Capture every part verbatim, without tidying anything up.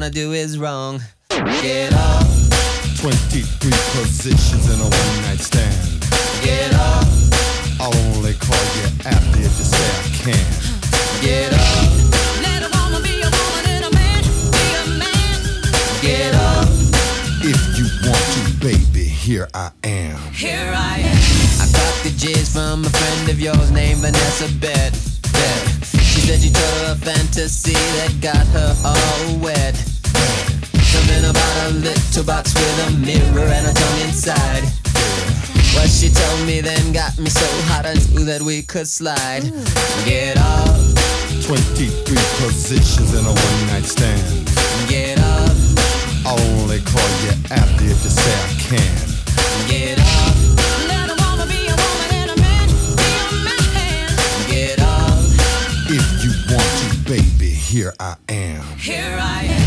wanna do is wrong. Get up. twenty-three positions in a one night stand. Get up. I'll only call you after if you say I can. Get up. Let a woman be a woman and a man be a man. Get up. If you want to, baby, here I am. Here I am. I got the jizz from a friend of yours named Vanessa Bet. Bet. She said you told her a fantasy that got her all wet. Something about a little box with a mirror and a tongue inside. What she told me then got me so hot I knew that we could slide. Get up. twenty-three positions in a one night stand. Get up. I'll only call you after if you say I can. Get up. Let a woman be a woman and a man be a man. Get up. If you want to, baby, here I am. Here I am.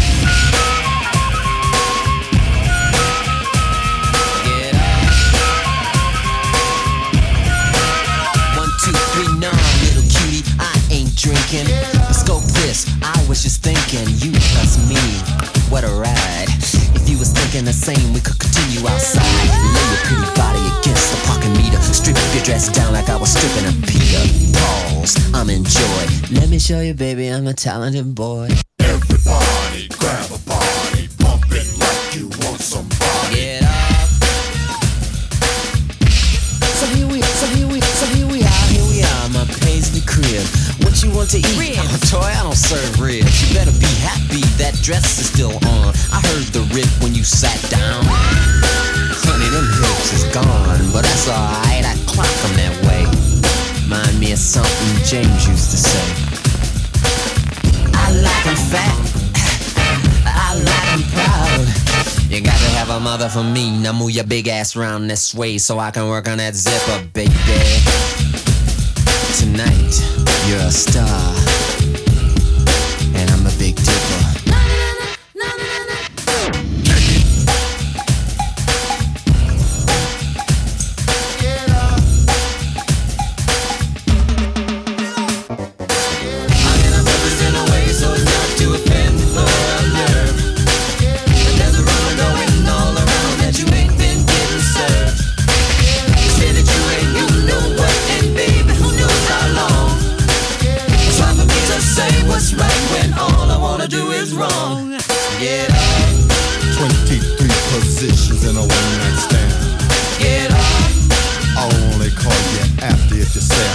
Get up. One, two, three, nine, little cutie, I ain't drinking. Scope this, I was just thinking, you plus me, what a ride. If you was thinking the same, we could continue outside. Lay your pretty body against the parking meter. Strip your dress down like I was stripping a Peter. Pause, I'm in joy. Let me show you, baby, I'm a talented boy. Everybody grab a body, pump it like you want somebody. Get up. So here we, so here we, so here we are, here we are, my paisley crib. What you want to eat? Ribs. Oh, toy, I don't serve ribs. You better be happy that dress is still on. I heard the rip when you sat down. Honey, them hips is gone, but that's alright, I clock them that way. Mind me of something James used to say. I like 'em fat, I like 'em proud. You got to have a mother for me. Now move your big ass round this way so I can work on that zipper, baby. Tonight, you're a star, and I'm a big dipper. twenty-three positions in a one night stand. Get up. I'll only call you after if you say I